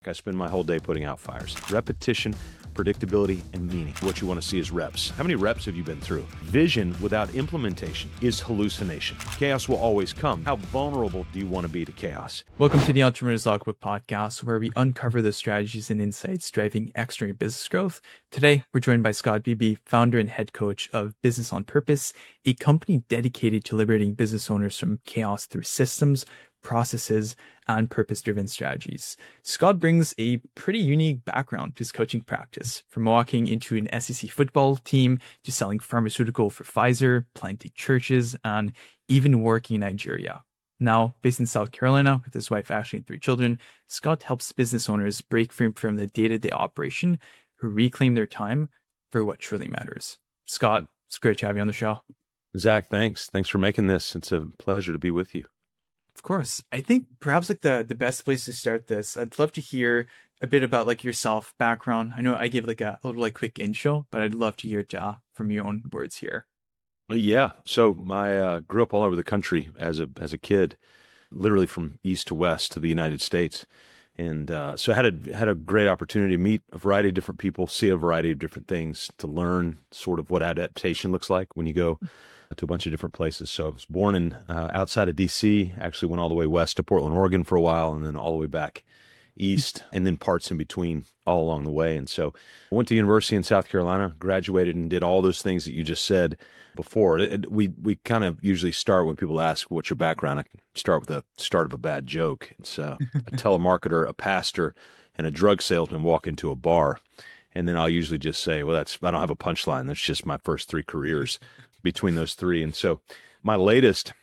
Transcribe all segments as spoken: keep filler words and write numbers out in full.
I spend my whole day putting out fires. Repetition, predictability, and meaning. What you want to see is reps. How many reps have you been through? Vision without implementation is hallucination. Chaos will always come. How vulnerable do you want to be to chaos? Welcome to the Entrepreneur's Logbook podcast, where we uncover the strategies and insights driving extraordinary business growth. Today, we're joined by Scott Beebe, founder and head coach of Business on Purpose, a company dedicated to liberating business owners from chaos through systems, processes, and purpose-driven strategies. Scott brings a pretty unique background to his coaching practice, from walking into an S E C football team to selling pharmaceutical for Pfizer, planting churches, and even working in Nigeria. Now, based in South Carolina with his wife Ashley and three children, Scott helps business owners break free from the day-to-day operation who reclaim their time for what truly matters. Scott, it's great to have you on the show. Zach, thanks. Thanks for making this. It's a pleasure to be with you. Of course. I think perhaps like the, the best place to start this, I'd love to hear a bit about like yourself, background. I know I gave like a, a little like quick intro, but I'd love to hear it uh, from your own words here. Yeah. So my uh, grew up all over the country as a as a kid, literally from east to west to the United States. And uh, so I had a, had a great opportunity to meet a variety of different people, see a variety of different things, to learn sort of what adaptation looks like when you go to a bunch of different places. So I was born in uh, outside of D C, actually went all the way west to Portland, Oregon for a while, and then all the way back east, and then parts in between all along the way. And so I went to university in South Carolina, graduated, and did all those things that you just said before. It, it, we we kind of usually start when people ask, what's your background? I can start with the start of a bad joke. It's uh, a telemarketer, a pastor, and a drug salesman walk into a bar. And then I'll usually just say, well, that's, I don't have a punchline. That's just my first three careers between those three. And so my latest,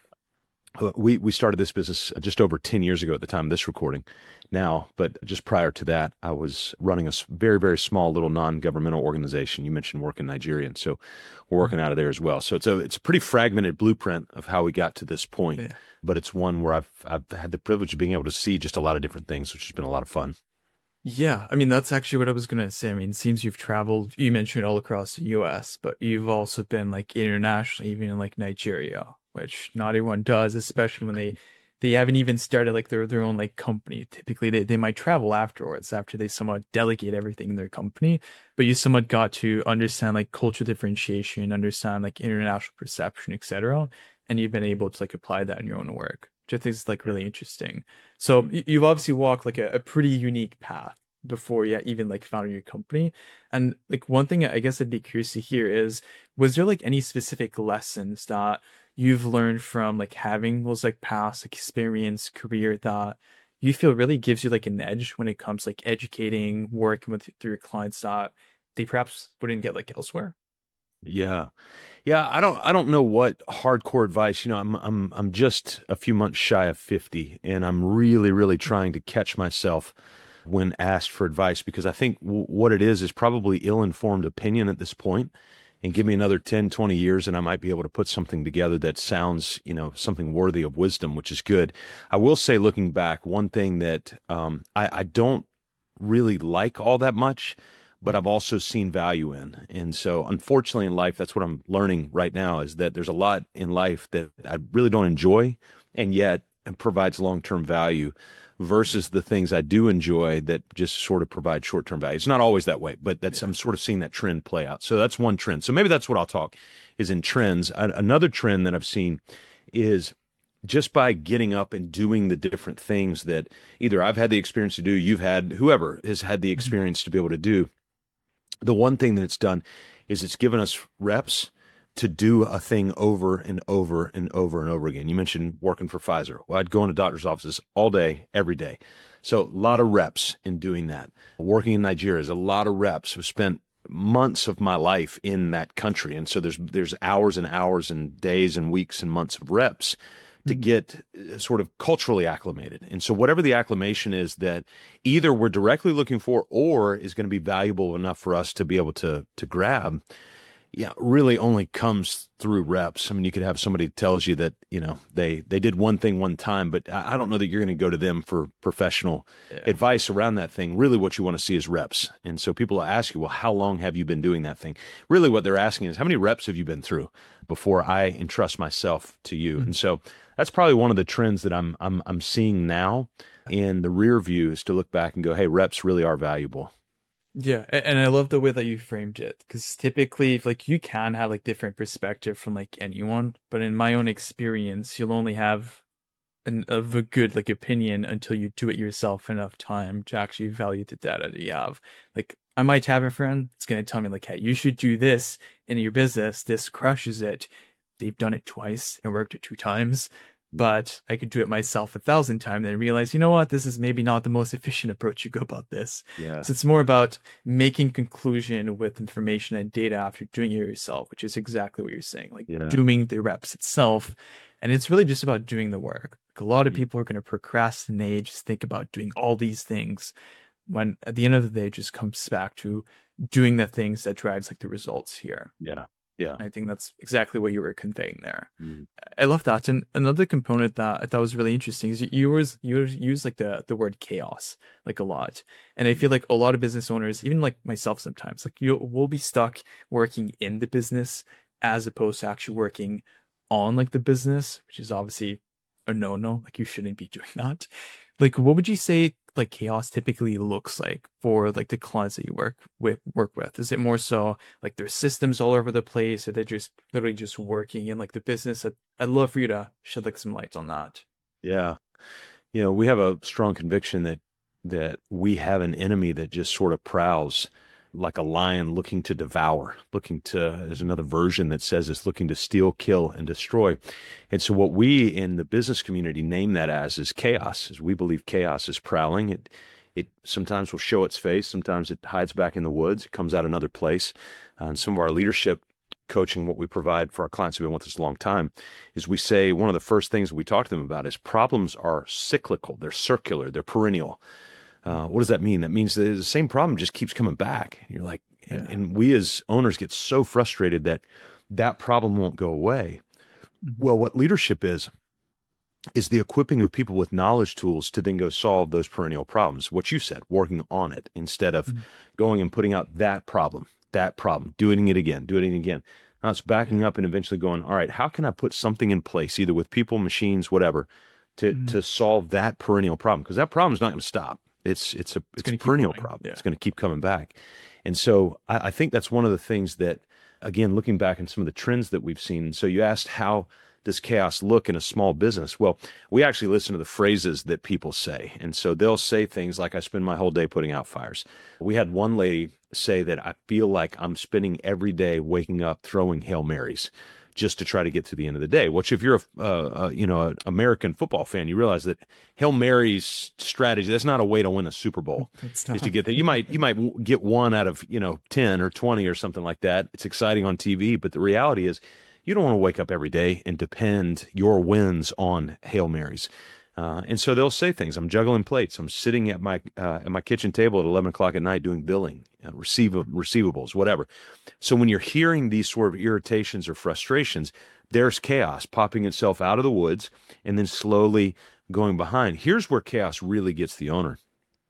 we, we started this business just over ten years ago at the time of this recording now, but just prior to that, I was running a very, very small little non-governmental organization. You mentioned work in Nigeria. And so we're working out of there as well. So it's a, it's a pretty fragmented blueprint of how we got to this point, yeah. But it's one where I've, I've had the privilege of being able to see just a lot of different things, which has been a lot of fun. Yeah, I mean, that's actually what I was going to say. I mean, it seems you've traveled, you mentioned all across the U S, but you've also been like internationally, even in like Nigeria, which not everyone does, especially when they, they haven't even started like their, their own like company. Typically, they, they might travel afterwards after they somewhat delegate everything in their company, but you somewhat got to understand like cultural differentiation, understand like international perception, et cetera. And you've been able to like apply that in your own work, which I think is like really interesting. So you've obviously walked like a, a pretty unique path before you even like founded your company. And like one thing I guess I'd be curious to hear is, was there like any specific lessons that you've learned from like having those like past experience career that you feel really gives you like an edge when it comes like educating, working with through your clients that they perhaps wouldn't get like elsewhere? Yeah. Yeah, I don't I don't know what hardcore advice, you know, I'm I'm I'm just a few months shy of fifty, and I'm really really trying to catch myself when asked for advice, because I think w- what it is is probably ill-informed opinion at this point. And give me another ten, twenty years and I might be able to put something together that sounds, you know, something worthy of wisdom, which is good. I will say, looking back, one thing that um, I, I don't really like all that much, but I've also seen value in. And so unfortunately in life, that's what I'm learning right now, is that there's a lot in life that I really don't enjoy, and yet it provides long-term value, versus the things I do enjoy that just sort of provide short-term value. It's not always that way, but that's, I'm sort of seeing that trend play out. So that's one trend. So maybe that's what I'll talk is in trends. Another trend that I've seen is just by getting up and doing the different things that either I've had the experience to do, you've had, whoever has had the experience to be able to do. The one thing that it's done is it's given us reps to do a thing over and over and over and over again. You mentioned working for Pfizer. Well, I'd go into doctor's offices all day, every day. So a lot of reps in doing that. Working in Nigeria is a lot of reps. I've spent months of my life in that country. And so there's there's hours and hours and days and weeks and months of reps to get sort of culturally acclimated. And so whatever the acclimation is that either we're directly looking for or is going to be valuable enough for us to be able to to grab, Yeah, really only comes through reps. I mean, you could have somebody tells you that, you know, they they did one thing one time, but I I don't know that you're going to go to them for professional Yeah. advice around that thing. Really what you want to see is reps. And so people will ask you, well, how long have you been doing that thing? Really what they're asking is how many reps have you been through before I entrust myself to you? And Mhm. so that's probably one of the trends that I'm I'm I'm seeing now in the rear view is to look back and go, hey, reps really are valuable. Yeah, a- and I love the way that you framed it because typically, if, like you can have like different perspective from like anyone, but in my own experience, you'll only have an of a good like opinion until you do it yourself enough time to actually value the data that you have. Like I might have a friend that's gonna tell me like, hey, you should do this in your business. This crushes it. They've done it twice and worked it two times. But I could do it myself a thousand times and realize, you know what, this is maybe not the most efficient approach to go about this. Yeah. So it's more about making conclusion with information and data after doing it yourself, which is exactly what you're saying, like Yeah. doing the reps itself. And it's really just about doing the work. Like, a lot of people are going to procrastinate, just think about doing all these things when at the end of the day, it just comes back to doing the things that drives like the results here. Yeah. Yeah. I think that's exactly what you were conveying there. Mm. I love that. And another component that I thought was really interesting is you you was you use like the the word chaos like a lot. And I feel like a lot of business owners, even like myself sometimes, like you will be stuck working in the business as opposed to actually working on like the business, which is obviously a no-no. Like you shouldn't be doing that. Like what would you say like chaos typically looks like for like the clients that you work with work with? Is it more so like there's systems all over the place, or they're just literally just working in like the business? I'd, I'd love for you to shed like some lights on that. Yeah. You know, we have a strong conviction that that we have an enemy that just sort of prowls like a lion looking to devour, looking to, there's another version that says it's looking to steal, kill, and destroy. And so what we in the business community name that as is chaos, as we believe chaos is prowling. It it sometimes will show its face, sometimes it hides back in the woods, it comes out another place. Uh, and some of our leadership coaching, what we provide for our clients who've been with us a long time, is we say one of the first things we talk to them about is problems are cyclical, they're circular, they're perennial. Uh, what does that mean? That means that the same problem just keeps coming back. You're like, and, Yeah. and we as owners get so frustrated that that problem won't go away. Mhm. Well, what leadership is, is the equipping of people with knowledge tools to then go solve those perennial problems. What you said, working on it instead of Mhm. going and putting out that problem, that problem, doing it again, doing it again. Now it's backing Yeah. up and eventually going, all right, how can I put something in place, either with people, machines, whatever, to Mhm. to solve that perennial problem? Because that problem is not going to stop. It's it's a It's it's a gonna keep perennial going. problem. Yeah. It's going to keep coming back. And so I, I think that's one of the things that, again, looking back in some of the trends that we've seen. So you asked, how does chaos look in a small business? Well, we actually listen to the phrases that people say. And so they'll say things like, I spend my whole day putting out fires. We had one lady say that I feel like I'm spending every day waking up throwing Hail Marys just to try to get to the end of the day. Which, if you're a, uh, uh, you know, an American football fan, you realize that Hail Mary's strategy, that's not a way to win a Super Bowl, It's is to not. get there. You might, you might get one out of, you know, ten or twenty or something like that. It's exciting on T V, but the reality is you don't want to wake up every day and depend your wins on Hail Marys. Uh, and so they'll say things. I'm juggling plates. I'm sitting at my uh, at my kitchen table at eleven o'clock at night doing billing, uh, receive receivables, whatever. So when you're hearing these sort of irritations or frustrations, there's chaos popping itself out of the woods and then slowly going behind. Here's where chaos really gets the owner,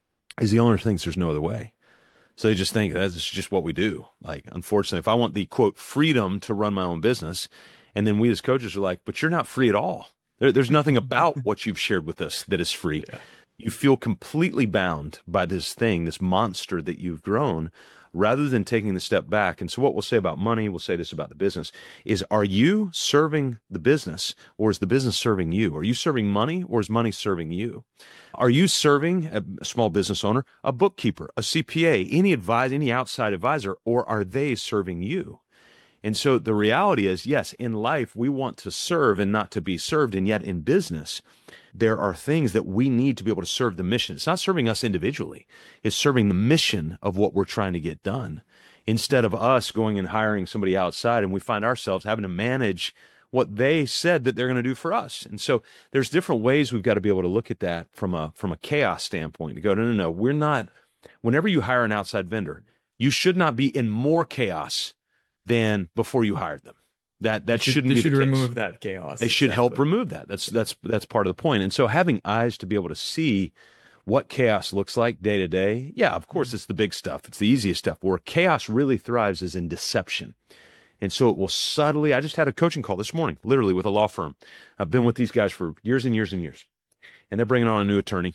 is the owner thinks there's no other way. So they just think that's just what we do. Like, unfortunately, if I want the quote freedom to run my own business, and then we as coaches are like, but you're not free at all. There, there's nothing about what you've shared with us that is free. Yeah. You feel completely bound by this thing, this monster that you've grown, rather than taking the step back. And so what we'll say about money, we'll say this about the business, is, are you serving the business, or is the business serving you? Are you serving money, or is money serving you? Are you serving a small business owner, a bookkeeper, a C P A, any advisor, any outside advisor, or are they serving you? And so the reality is, yes, in life, we want to serve and not to be served. And yet in business, there are things that we need to be able to serve the mission. It's not serving us individually. It's serving the mission of what we're trying to get done, instead of us going and hiring somebody outside and we find ourselves having to manage what they said that they're going to do for us. And so there's different ways we've got to be able to look at that from a from a chaos standpoint, to go, no, no, no, we're not. Whenever you hire an outside vendor, you should not be in more chaos than before you hired them. That that should, shouldn't they be should the case. remove that chaos. They should help Exactly. remove that. That's that's that's part of the point. And so having eyes to be able to see what chaos looks like day to day, yeah, of course, it's the big stuff. It's the easiest stuff. Where chaos really thrives is in deception. And so it will subtly, I just had a coaching call this morning, literally with a law firm. I've been with these guys for years and years and years. And they're bringing on a new attorney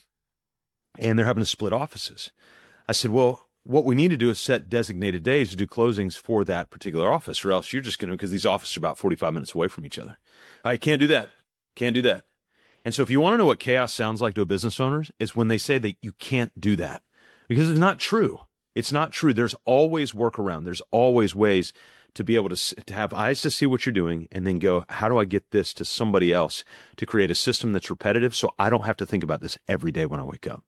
and they're having to split offices. I said, well, what we need to do is set designated days to do closings for that particular office, or else you're just going to, because these offices are about forty-five minutes away from each other. I can't do that. Can't do that. And so if you want to know what chaos sounds like to a business owner, it's when they say that you can't do that, because it's not true. It's not true. There's always workaround. There's always ways to be able to, to have eyes to see what you're doing and then go, how do I get this to somebody else to create a system that's repetitive so I don't have to think about this every day when I wake up?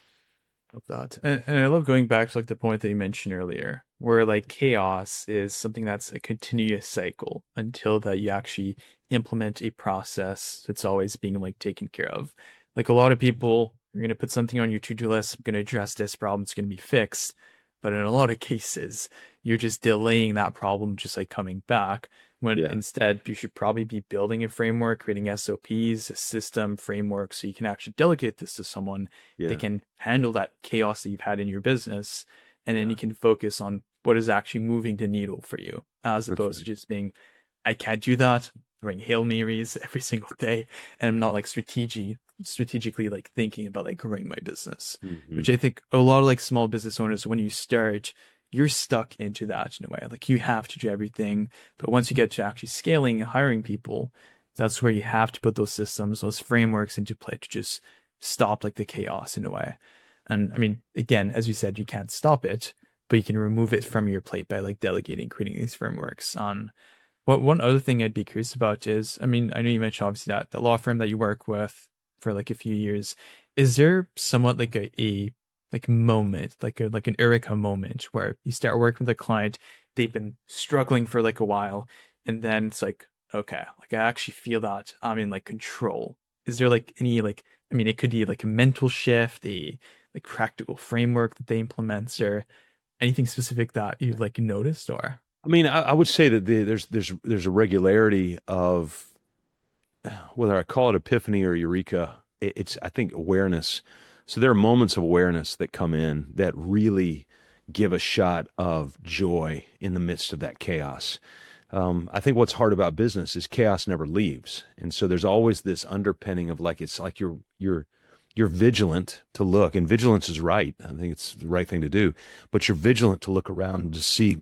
Love that. And, and I love going back to like the point that you mentioned earlier, where like chaos is something that's a continuous cycle until that you actually implement a process that's always being like taken care of. Like a lot of people, you're going to put something on your to-do list, I'm going to address this problem, it's going to be fixed. But in a lot of cases, you're just delaying that problem just like coming back, when Yeah. instead you should probably be building a framework, creating S O Ps, a system framework, so you can actually delegate this to someone Yeah. that can handle that chaos that you've had in your business. And then Yeah. you can focus on what is actually moving the needle for you, as That's opposed right. to just being, I can't do that, throwing Hail Marys every single day, and I'm not like strategy strategically like thinking about like growing my business. Mhm. Which I think a lot of like small business owners, when you start, you're stuck into that in a way. Like you have to do everything. But once you get to actually scaling and hiring people, that's where you have to put those systems, those frameworks into play to just stop like the chaos in a way. And I mean, again, as you said, you can't stop it, but you can remove it from your plate by like delegating, creating these frameworks. On what one other thing I'd be curious about is, I mean, I know you mentioned obviously that the law firm that you work with for like a few years, is there somewhat like a, a like moment, like a like an Eureka moment where you start working with a client, they've been struggling for like a while, and then it's like, okay, like I actually feel that I'm in like control. Is there like any like, I mean, it could be like a mental shift, a like practical framework that they implement, or anything specific that you've like noticed? Or I mean, I, I would say that the, there's there's there's a regularity of, whether I call it epiphany or eureka, it, it's, I think, awareness. So there are moments of awareness that come in that really give a shot of joy in the midst of that chaos. Um, I think what's hard about business is chaos never leaves, and so there's always this underpinning of like, it's like you're you're you're vigilant to look, and vigilance is right. I think it's the right thing to do, but you're vigilant to look around and to see.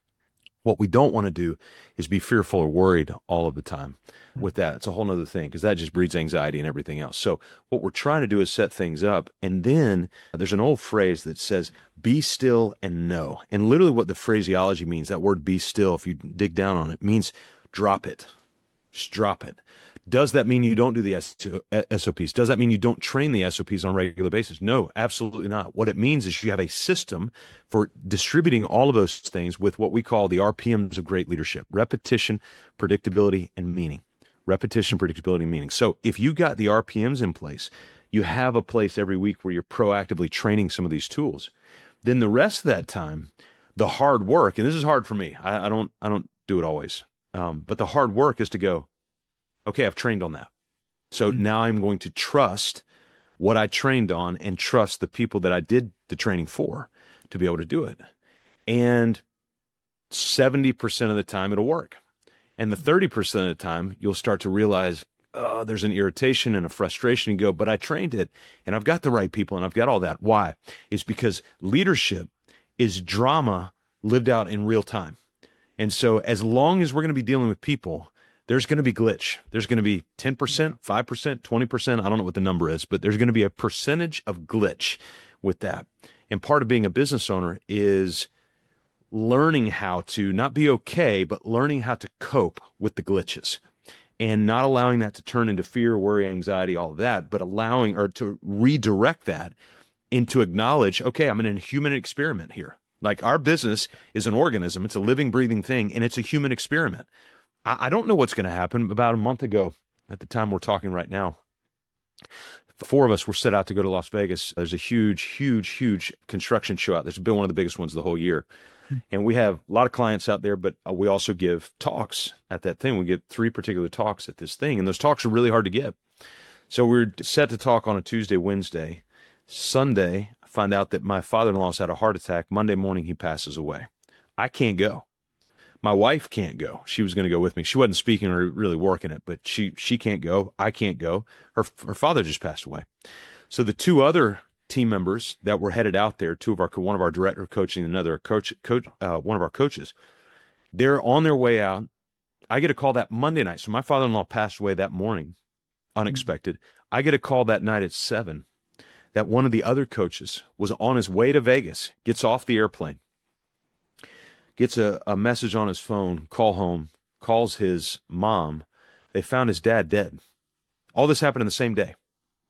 What we don't want to do is be fearful or worried all of the time with that. It's a whole nother thing, because that just breeds anxiety and everything else. So what we're trying to do is set things up. And then there's an old phrase that says, be still and know. And literally what the phraseology means, that word be still, if you dig down on it, means drop it. Just drop it. Does that mean you don't do the S O Ps? Does that mean you don't train the S O Ps on a regular basis? No, absolutely not. What it means is you have a system for distributing all of those things with what we call the R P Ms of great leadership: repetition, predictability, and meaning. Repetition, predictability, and meaning. So if you got the R P Ms in place, you have a place every week where you're proactively training some of these tools. Then the rest of that time, the hard work, and this is hard for me. I, I don't, I don't do it always. Um, but the hard work is to go, okay, I've trained on that. So Mhm. now I'm going to trust what I trained on and trust the people that I did the training for to be able to do it. And seventy percent of the time it'll work. And the thirty percent of the time you'll start to realize, oh, there's an irritation and a frustration. You go, but I trained it and I've got the right people and I've got all that. Why? It's because leadership is drama lived out in real time. And so as long as we're going to be dealing with people, there's going to be glitch. There's going to be ten percent, five percent, twenty percent. I don't know what the number is, but there's going to be a percentage of glitch with that. And part of being a business owner is learning how to not be okay, but learning how to cope with the glitches and not allowing that to turn into fear, worry, anxiety, all of that, but allowing, or to redirect that into acknowledge, okay, I'm in a human experiment here. Like, our business is an organism. It's a living, breathing thing, and it's a human experiment. I, I don't know what's going to happen. About a month ago, at the time we're talking right now, The four of us were set out to go to Las Vegas. There's a huge, huge, huge construction show out. There's been one of the biggest ones the whole year. And we have a lot of clients out there, but uh, we also give talks at that thing. We get three particular talks at this thing, and those talks are really hard to get. So we're set to talk on a Tuesday, Wednesday. Sunday, I find out that my father-in-law's had a heart attack. Monday morning, he passes away. I can't go. My wife can't go. She was going to go with me. She wasn't speaking or really working it, but she she can't go. I can't go. Her her father just passed away. So the two other team members that were headed out there, two of our one of our director of coaching, another coach coach uh, one of our coaches, they're on their way out. I get a call that Monday night. So my father-in-law passed away that morning, unexpected. Mm-hmm. I get a call that night at seven that one of the other coaches was on his way to Vegas, gets off the airplane, gets a, a message on his phone, call home, calls his mom. They found his dad dead. All this happened in the same day.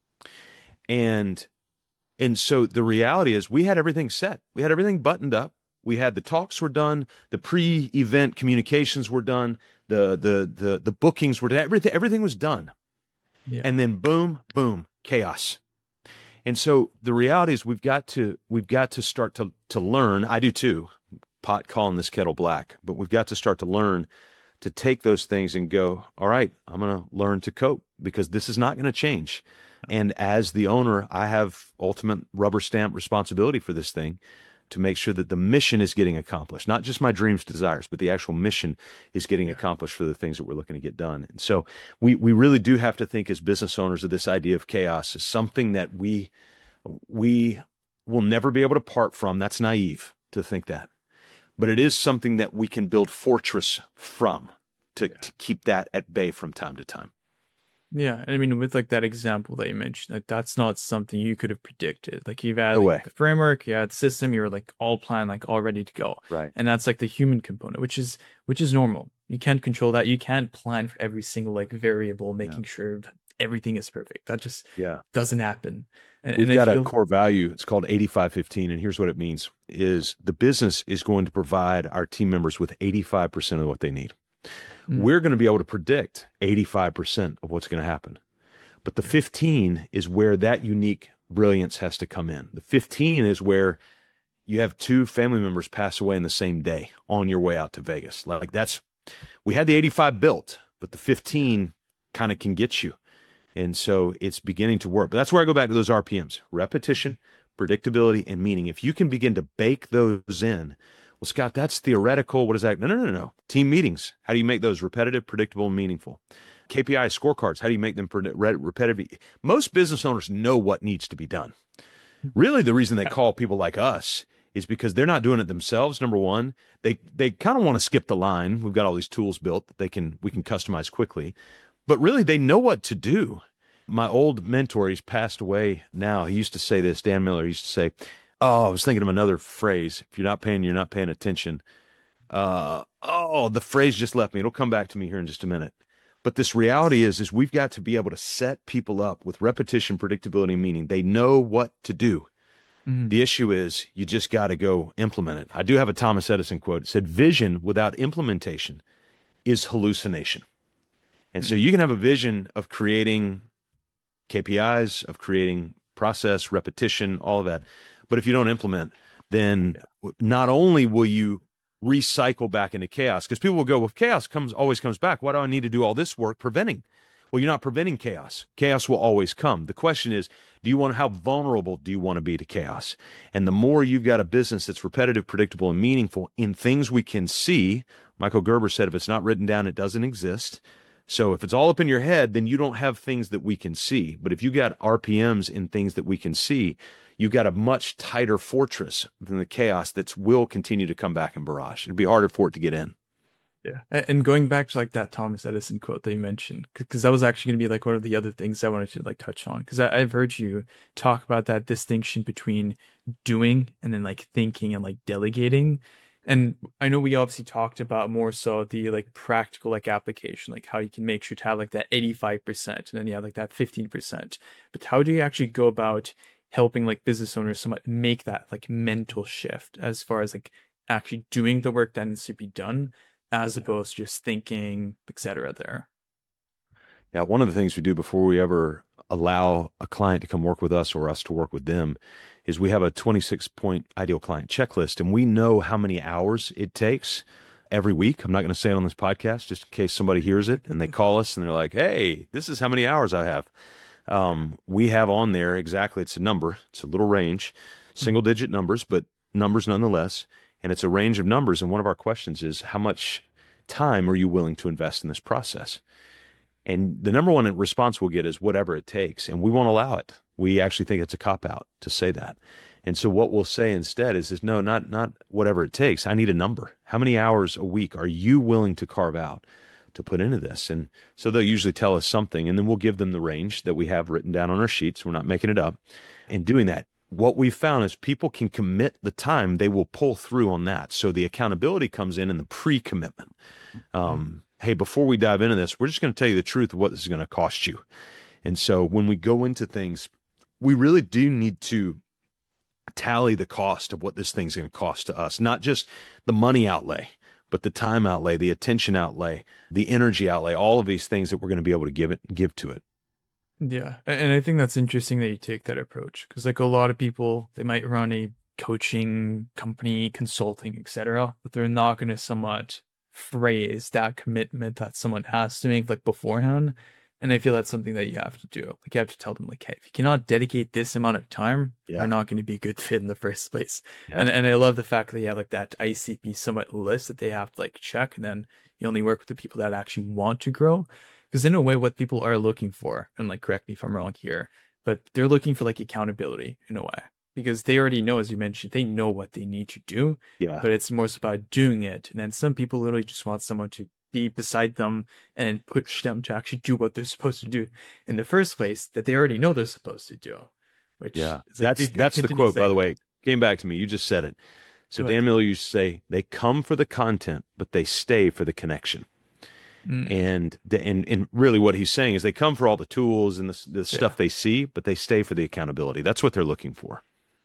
And, and so the reality is we had everything set. We had everything buttoned up. We had the talks were done. The pre-event communications were done. The, the, the, the bookings were done. Everything, everything was done. Yeah. And then boom, boom, chaos. And so the reality is we've got to, we've got to start to, to learn. I do too. Pot calling this kettle black, but we've got to start to learn to take those things and go, all right, I'm going to learn to cope because this is not going to change. And as the owner, I have ultimate rubber stamp responsibility for this thing to make sure that the mission is getting accomplished, not just my dreams, desires, but the actual mission is getting accomplished for the things that we're looking to get done. And so we, we really do have to think as business owners of this idea of chaos as something that we, we will never be able to part from. That's naive to think that. But it is something that we can build fortress from to, yeah. to keep that at bay from time to time. Yeah. I mean, with like that example that you mentioned, like that's not something you could have predicted. Like you've had no like, the framework, you had the system, you were like all planned, like all ready to go. Right. And that's like the human component, which is, which is normal. You can't control that. You can't plan for every single like variable, making yeah. sure that everything is perfect. That just yeah. doesn't happen. And, We've and got a core value. It's called eighty-five fifteen. And here's what it means is the business is going to provide our team members with eighty-five percent of what they need. Mm-hmm. We're going to be able to predict eighty-five percent of what's going to happen. But the fifteen is where that unique brilliance has to come in. The fifteen is where you have two family members pass away in the same day on your way out to Vegas. Like that's, we had the eighty-five built, but the fifteen kind of can get you. And so it's beginning to work. But that's where I go back to those R P Ms, repetition, predictability, and meaning. If you can begin to bake those in, well, Scott, that's theoretical. What is that? No, no, no, no. Team meetings. How do you make those repetitive, predictable, and meaningful? K P I scorecards. How do you make them repetitive? Most business owners know what needs to be done. Really, the reason they call people like us is because they're not doing it themselves. Number one, they they kind of want to skip the line. We've got all these tools built that they can we can customize quickly. But really, they know what to do. My old mentor, he's passed away now. He used to say this, Dan Miller, he used to say, oh, I was thinking of another phrase. If you're not paying, you're not paying attention. Uh, oh, the phrase just left me. It'll come back to me here in just a minute. But this reality is, is we've got to be able to set people up with repetition, predictability, meaning they know what to do. Mm-hmm. The issue is you just got to go implement it. I do have a Thomas Edison quote. It said, vision without implementation is hallucination. And so you can have a vision of creating K P Is, of creating process, repetition, all of that. But if you don't implement, then not only will you recycle back into chaos, because people will go, well, chaos comes always comes back. Why do I need to do all this work preventing? Well, you're not preventing chaos. Chaos will always come. The question is, do you want how vulnerable do you want to be to chaos? And the more you've got a business that's repetitive, predictable, and meaningful in things we can see, Michael Gerber said, if it's not written down, it doesn't exist. So if it's all up in your head, then you don't have things that we can see. But if you got R P Ms in things that we can see, you've got a much tighter fortress than the chaos that will continue to come back and barrage. It'd be harder for it to get in. Yeah. And going back to like that Thomas Edison quote that you mentioned, because that was actually going to be like one of the other things I wanted to like touch on, because I've heard you talk about that distinction between doing and then like thinking and like delegating. And I know we obviously talked about more so the like practical like application, like how you can make sure to have like that eighty-five percent and then you have like that fifteen percent. But how do you actually go about helping like business owners somewhat make that like mental shift as far as like actually doing the work that needs to be done as opposed to just thinking, et cetera there? Yeah, one of the things we do before we ever allow a client to come work with us or us to work with them is we have a twenty-six point ideal client checklist, and we know how many hours it takes every week. I'm not going to say it on this podcast just in case somebody hears it and they call us and they're like, hey, this is how many hours I have. Um, we have on there exactly, it's a number, it's a little range, single digit numbers, but numbers nonetheless. And it's a range of numbers. And one of our questions is, how much time are you willing to invest in this process? And the number one response we'll get is whatever it takes. And we won't allow it. We actually think it's a cop out to say that. And so what we'll say instead is, is no, not, not whatever it takes. I need a number. How many hours a week are you willing to carve out to put into this? And so they'll usually tell us something, and then we'll give them the range that we have written down on our sheets. We're not making it up. And doing that, what we've found is people can commit the time, they will pull through on that. So the accountability comes in in the pre-commitment. Um, hey, before we dive into this, we're just going to tell you the truth of what this is going to cost you. And so when we go into things, we really do need to tally the cost of what this thing's going to cost to us, not just the money outlay, but the time outlay, the attention outlay, the energy outlay, all of these things that we're going to be able to give it, give to it. Yeah. And I think that's interesting that you take that approach, because like a lot of people, they might run a coaching company, consulting, et cetera, but they're not going to somewhat phrase that commitment that someone has to make like beforehand. And I feel that's something that you have to do. Like you have to tell them like, hey, if you cannot dedicate this amount of time, Yeah. you're not going to be a good fit in the first place. Yeah. And and I love the fact that you have like that I C P somewhat list that they have to like check, and then you only work with the people that actually want to grow. Because in a way, what people are looking for, and like correct me if I'm wrong here, but they're looking for like accountability in a way. Because they already know, as you mentioned, they know what they need to do. Yeah. But it's more about doing it. And then some people literally just want someone to be beside them and push them to actually do what they're supposed to do in the first place that they already know they're supposed to do. Which Yeah. is like, That's, they that's the continue quote, by saying- the way, came back to me. You just said it. So Go ahead. Dan Miller used to say, they come for the content, but they stay for the connection. Mm. And, the, and and really what he's saying is they come for all the tools and the, the stuff they see, but they stay for the accountability. That's what they're looking for.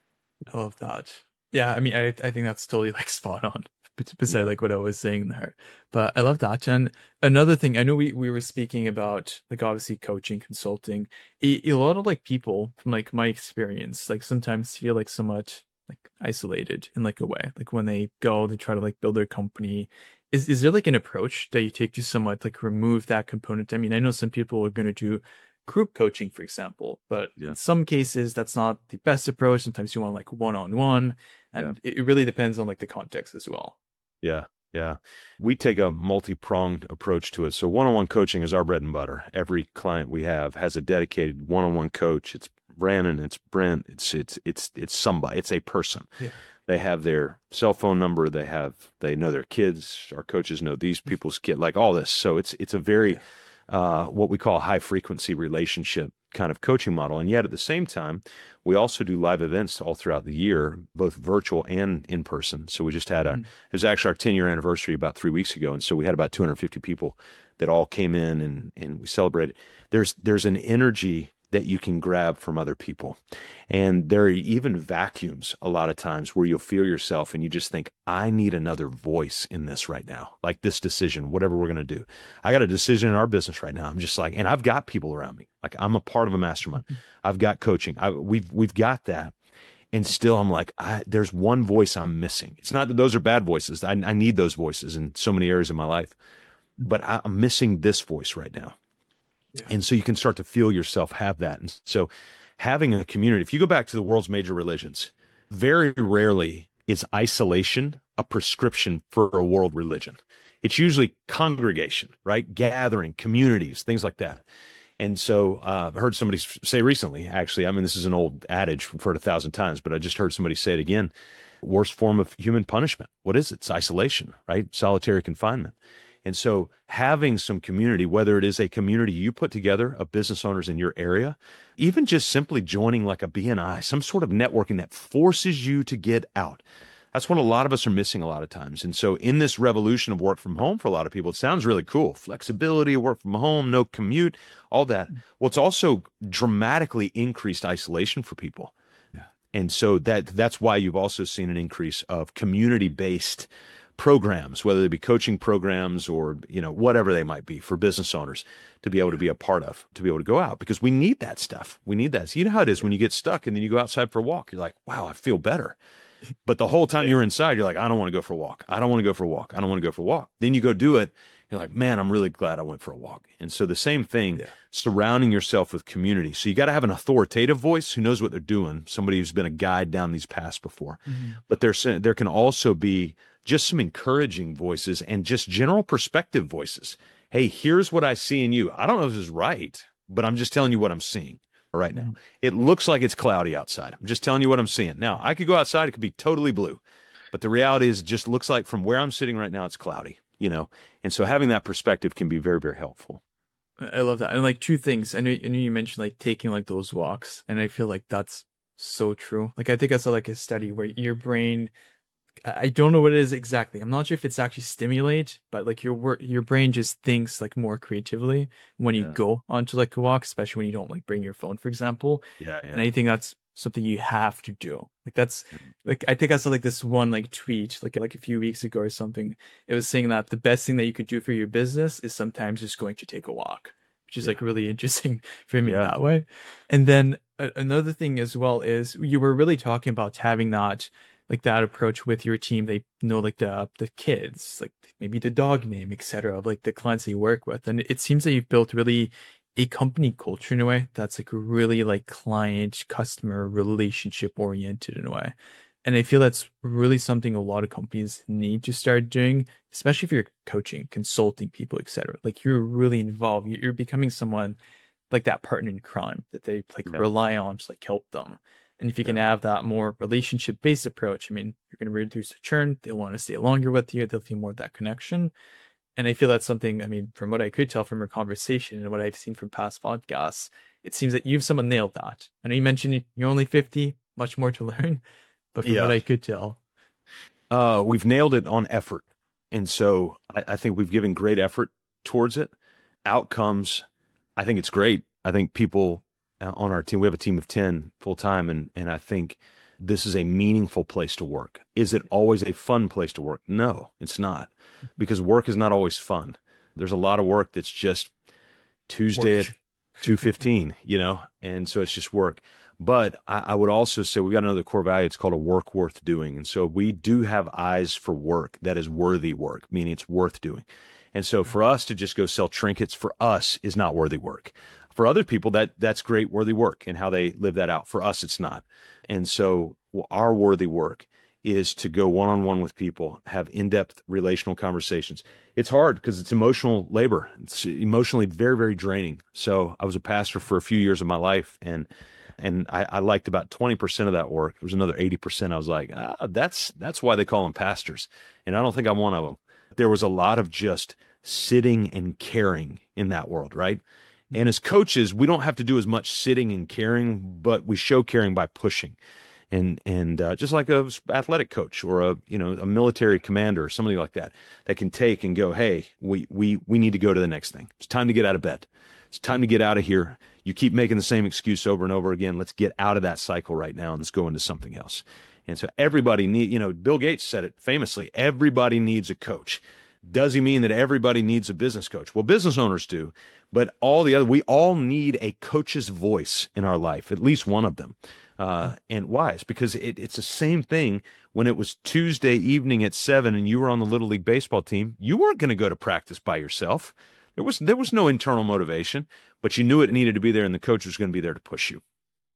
I love that. Yeah, I mean, I I think that's totally like spot on. Besides like what I was saying there, but I love that. And another thing, I know we we were speaking about like obviously coaching, consulting. A, a lot of like people from like my experience, like sometimes feel like somewhat like isolated in like a way. Like when they go, they try to like build their company. Is is there like an approach that you take to somewhat like remove that component? I mean, I know some people are going to do group coaching, for example, but Yeah. in some cases that's not the best approach. Sometimes you want like one-on-one, and it, it really depends on like the context as well. Yeah. Yeah. We take a multi-pronged approach to it. So one-on-one coaching is our bread and butter. Every client we have has a dedicated one-on-one coach. It's Brandon, it's Brent, it's, it's, it's, it's somebody, it's a person. Yeah. They have their cell phone number. They have, they know their kids. Our coaches know these people's kid, like all this. So it's, it's a very, uh, what we call a high frequency relationship kind of coaching model. And yet at the same time, we also do live events all throughout the year, both virtual and in person. So we just had a, Mhm. it was actually our ten year anniversary about three weeks ago. And so we had about two hundred fifty people that all came in and, and we celebrated. There's, there's an energy that you can grab from other people. And there are even vacuums a lot of times where you'll feel yourself and you just think, I need another voice in this right now, like this decision, whatever we're going to do. I got a decision in our business right now. I'm just like, and I've got people around me. Like I'm a part of a mastermind. I've got coaching. I, we've, we've got that. And still I'm like, I, there's one voice I'm missing. It's not that those are bad voices. I, I need those voices in so many areas of my life, but I, I'm missing this voice right now. Yeah. And so you can start to feel yourself have that. And so having a community, if you go back to the world's major religions, very rarely is isolation a prescription for a world religion. It's usually congregation, right? Gathering, communities, things like that. And so uh, I heard somebody say recently, actually, I mean, this is an old adage we've heard a thousand times, but I just heard somebody say it again. Worst form of human punishment. What is it? It's isolation, right? Solitary confinement. And so having some community, whether it is a community you put together of business owners in your area, even just simply joining like a B N I, some sort of networking that forces you to get out. That's what a lot of us are missing a lot of times. And so in this revolution of work from home for a lot of people, it sounds really cool. Flexibility, work from home, no commute, all that. Well, it's also dramatically increased isolation for people. Yeah. And so that that's why you've also seen an increase of community-based programs, whether they be coaching programs or, you know, whatever they might be for business owners to be able to be a part of, to be able to go out because we need that stuff. We need that. So you know how it is when you get stuck and then you go outside for a walk. You're like, wow, I feel better. But the whole time you're inside, you're like, I don't want to go for a walk. I don't want to go for a walk. I don't want to go for a walk. Then you go do it. You're like, man, I'm really glad I went for a walk. And so the same thing, Yeah. surrounding yourself with community. So you got to have an authoritative voice who knows what they're doing, somebody who's been a guide down these paths before. Mhm. But there's there can also be just some encouraging voices and just general perspective voices. Hey, here's what I see in you. I don't know if this is right, but I'm just telling you what I'm seeing right now. Mhm. It looks like it's cloudy outside. I'm just telling you what I'm seeing. Now, I could go outside, it could be totally blue. But the reality is it just looks like from where I'm sitting right now, it's cloudy, you know? And so having that perspective can be very, very helpful. I love that. And like two things. I know, I know you mentioned like taking like those walks, and I feel like that's so true. Like I think I saw like a study where your brain, I I don't know what it is exactly. I'm not sure if it's actually stimulate, but like your work, your brain just thinks like more creatively when you Yeah. go onto like a walk, especially when you don't like bring your phone, for example. Yeah. And Yeah. I think that's something you have to do. Like that's like I think I saw like this one like tweet like like a few weeks ago or something. It was saying that the best thing that you could do for your business is sometimes just going to take a walk, which is Yeah. like really interesting for me Yeah. that way. And then a- another thing as well is you were really talking about having that like that approach with your team. They know like the the kids, like maybe the dog name, et cetera, of like the clients that you work with. And it seems that you've built really a company culture in a way that's like really like client customer relationship oriented in a way. And I feel that's really something a lot of companies need to start doing, especially if you're coaching, consulting people, et cetera. Like you're really involved. You're you're becoming someone like that partner in crime that they like Yeah. rely on to like help them. And if you can Yeah. have that more relationship based approach, I mean, you're going to reduce the churn. They'll want to stay longer with you. They'll feel more of that connection. And I feel that's something, I mean, from what I could tell from your conversation and what I've seen from past podcasts, it seems that you've somewhat nailed that. I know you mentioned you're only fifty, much more to learn, but from what Yeah. I could tell, Uh, we've nailed it on effort. And so I, I think we've given great effort towards it. Outcomes, I think it's great. I think people uh, on our team, we have a team of ten full time, and and I think this is a meaningful place to work. Is it always a fun place to work? No, it's not, because work is not always fun. There's a lot of work that's just Tuesday at work. two fifteen, you know, and so it's just work. But I, I would also say we got another core value. It's called a work worth doing. And so we do have eyes for work that is worthy work, meaning it's worth doing. And so for us to just go sell trinkets for us is not worthy work. For other people, that that's great worthy work and how they live that out. For us, it's not. And so our worthy work is to go one-on-one with people, have in-depth relational conversations. It's hard because it's emotional labor. It's emotionally very, very draining. So I was a pastor for a few years of my life, and and I, I liked about twenty percent of that work. There was another eighty percent. I was like, ah, that's that's why they call them pastors. And I don't think I'm one of them. There was a lot of just sitting and caring in that world, right? And as coaches, we don't have to do as much sitting and caring, but we show caring by pushing. And and uh, just like a athletic coach or a you know a military commander or somebody like that that can take and go, hey, we we we need to go to the next thing. It's time to get out of bed. It's time to get out of here. You keep making the same excuse over and over again. Let's get out of that cycle right now and let's go into something else. And so everybody need, you know, Bill Gates said it famously, everybody needs a coach. Does he mean that everybody needs a business coach? Well, business owners do, but all the other, we all need a coach's voice in our life, at least one of them. Uh, and why? It's because it, it's the same thing when it was Tuesday evening at seven and you were on the Little League baseball team. You weren't going to go to practice by yourself. There was there was no internal motivation, but you knew it needed to be there, and the coach was going to be there to push you.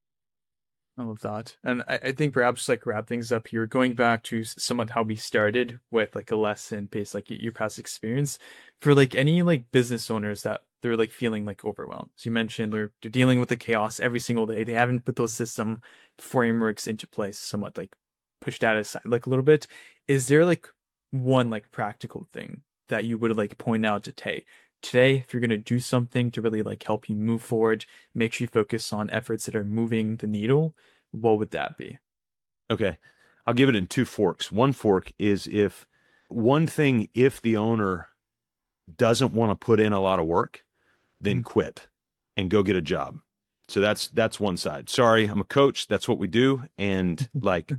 I love that. And I, I think perhaps like wrap things up here, going back to s- somewhat how we started with like a lesson based like y- your past experience for like any like business owners that they're like feeling like overwhelmed. So you mentioned they're, they're dealing with the chaos every single day. They haven't put those system frameworks into place, somewhat like pushed that aside like a little bit. Is there like one like practical thing that you would like point out to Tay? Today, if you're going to do something to really like help you move forward, make sure you focus on efforts that are moving the needle, what would that be? Okay, I'll give it in two forks. One fork is if one thing, if the owner doesn't want to put in a lot of work, then Mhm. quit and go get a job. So that's that's one side. Sorry, I'm a coach. That's what we do. And like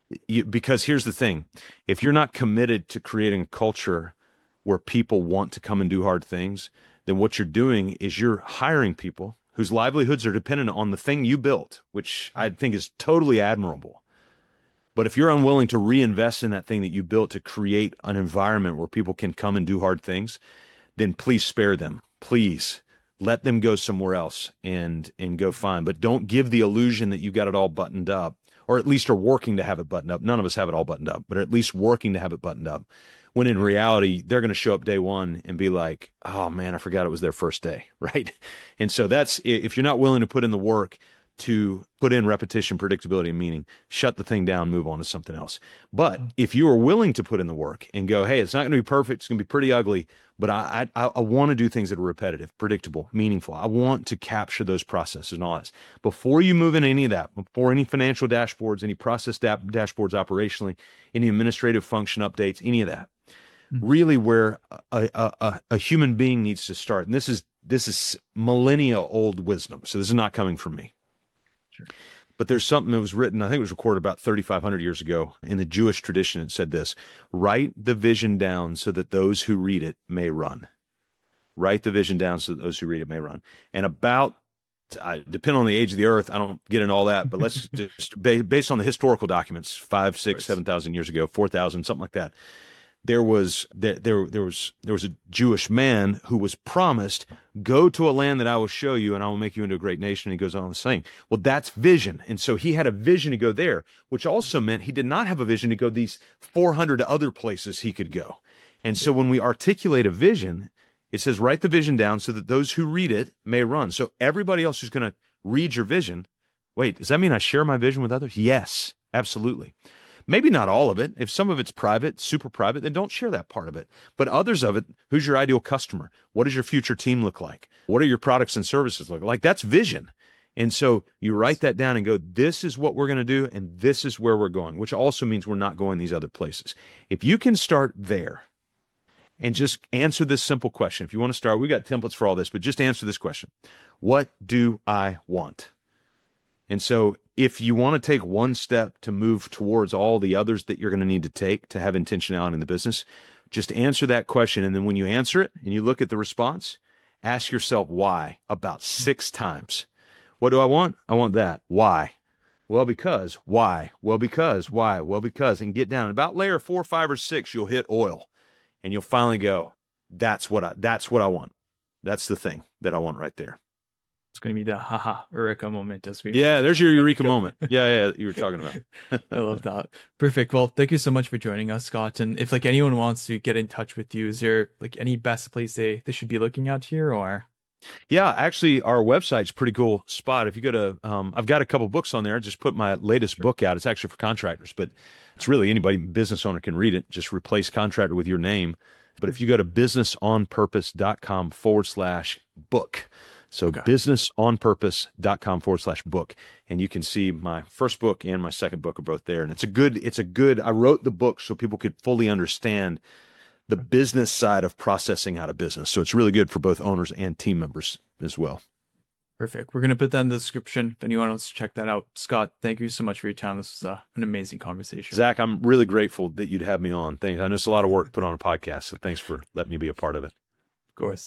You, because here's the thing, if you're not committed to creating a culture where people want to come and do hard things, then what you're doing is you're hiring people whose livelihoods are dependent on the thing you built, which I think is totally admirable. But if you're unwilling to reinvest in that thing that you built to create an environment where people can come and do hard things, then please spare them. Please let them go somewhere else and and go find. But don't give the illusion that you got it all buttoned up, or at least are working to have it buttoned up. None of us have it all buttoned up, but at least working to have it buttoned up. When in reality, they're going to show up day one and be like, oh man, I forgot it was their first day, right? And so that's, if you're not willing to put in the work to put in repetition, predictability, and meaning, shut the thing down, move on to something else. But if you are willing to put in the work and go, hey, it's not going to be perfect, it's going to be pretty ugly, but I I, I want to do things that are repetitive, predictable, meaningful. I want to capture those processes and all that. Before you move into any of that, before any financial dashboards, any process da- dashboards operationally, any administrative function updates, any of that, mm-hmm. really where a, a, a human being needs to start. And this is this is millennia old wisdom. So this is not coming from me. Sure. But there's something that was written, I think it was recorded about thirty-five hundred years ago in the Jewish tradition. It said this: write the vision down so that those who read it may run. Write the vision down so that those who read it may run. And about, I, depending on the age of the earth, I don't get into all that, but let's just, based on the historical documents, five, six, seven thousand years ago, four thousand, something like that. There was there, there there was there was a Jewish man who was promised, go to a land that I will show you and I will make you into a great nation. And he goes on saying, well, that's vision. And so he had a vision to go there, which also meant he did not have a vision to go these four hundred other places he could go. And so when we articulate a vision, it says, write the vision down so that those who read it may run. So everybody else who's going to read your vision, wait, does that mean I share my vision with others? Yes, absolutely. Maybe not all of it. If some of it's private, super private, then don't share that part of it. But others of it, who's your ideal customer? What does your future team look like? What are your products and services look like? That's vision. And so you write that down and go, this is what we're going to do, and this is where we're going, which also means we're not going these other places. If you can start there and just answer this simple question, if you want to start, we got templates for all this, but just answer this question. What do I want? And so if you want to take one step to move towards all the others that you're going to need to take to have intentionality in the business, just answer that question. And then when you answer it and you look at the response, ask yourself why about six times. What do I want? I want that. Why? Well, because. Why? Well, because. Why? Well, because. And get down. About layer four, five, or six, you'll hit oil. And you'll finally go, that's what I, that's what I want. That's the thing that I want right there. It's going to be the haha eureka moment as we yeah there's your eureka moment. yeah yeah you were talking about. I love that. Perfect. Well, thank you so much for joining us, Scott. And if like anyone wants to get in touch with you, is there like any best place they they should be looking at here? Or yeah actually our website's a pretty cool spot. If you go to um I've got a couple books on there. I just put my latest sure. book out. It's actually for contractors, but it's really anybody, business owner, can read it. Just replace contractor with your name. But if you go to businessonpurpose.com forward slash book. So okay. businessonpurpose.com forward slash book. And you can see my first book and my second book are both there. And it's a good, it's a good, I wrote the book so people could fully understand the business side of processing out of business. So it's really good for both owners and team members as well. Perfect. We're going to put that in the description if anyone wants to check that out. Scott, thank you so much for your time. This was uh, an amazing conversation. Zach, I'm really grateful that you'd have me on. Thanks. I know it's a lot of work to put on a podcast, so thanks for letting me be a part of it. Of course.